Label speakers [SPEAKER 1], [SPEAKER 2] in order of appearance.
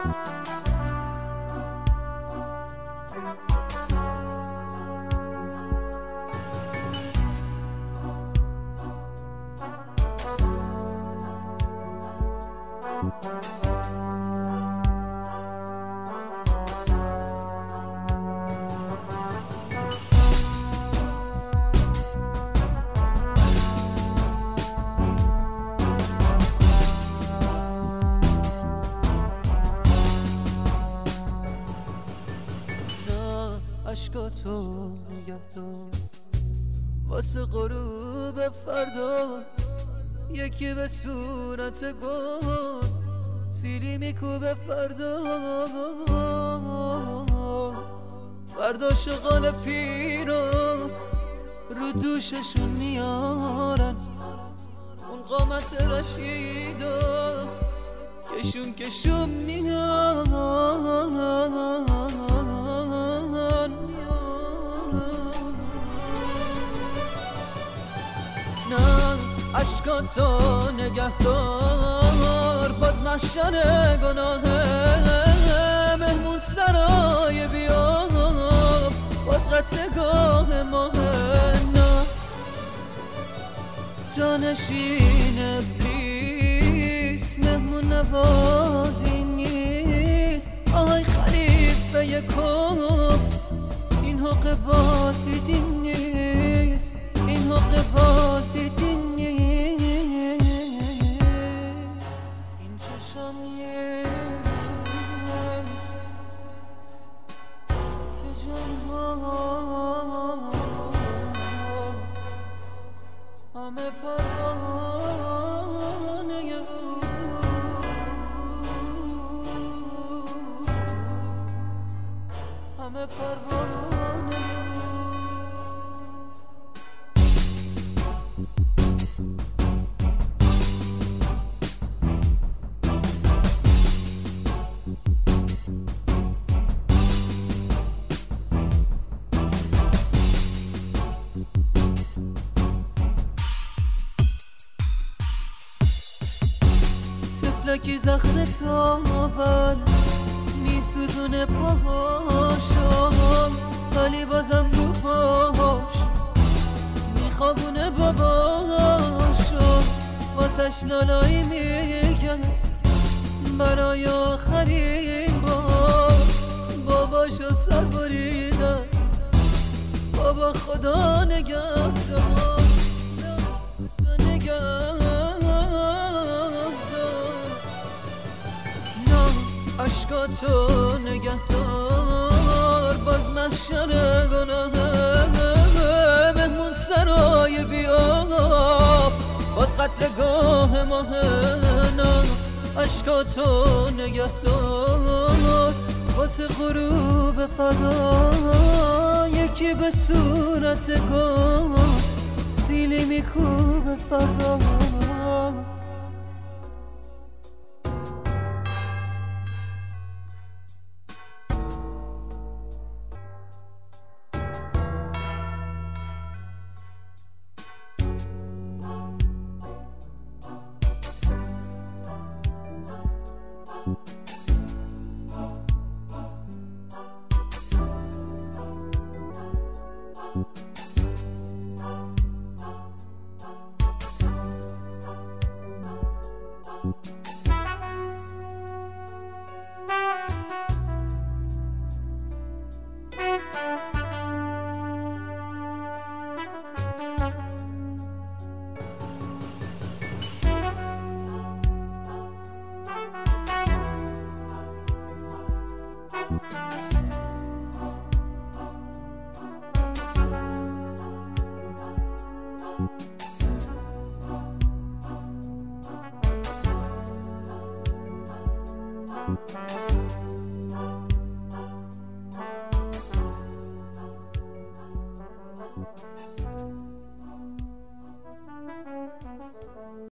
[SPEAKER 1] عشقاتو نگه دار واسه غروب فردا، یکی به صورت گل سیلی میکوبه فردا. فردا شغال پیرو رو دوششون میارن، اون قامت رشیدو کشون میارن. عشقاتو نگه دار باز محشر گناهه، مهمون سرای بیا باز قتلگاه ماهه. نه جانشین ابلیس مهمون نوازی نیست. آهای خلیفه یکم این حق بازیدی نیست، این حق بازیدی نیست. این چشم که جانها همه پروانه او، همه پروانه او. لکی زخم تاول میسوزونه پاهاشم، ولی بازم رو پاهاش میخوابونه باباشم. واسش لالایی میگم برای آخرین بار، باباشو سر بریدن. بابا خدا نگهدار، نگهدار. عشقاتو نگه دار باز محشر گناهه، مهمون سرای بیاب باز قتلگاه ماهه. نه عشقاتو نگه دار واسه غروب فردا، یکی به صورت گل سیلی میکوبه فردا.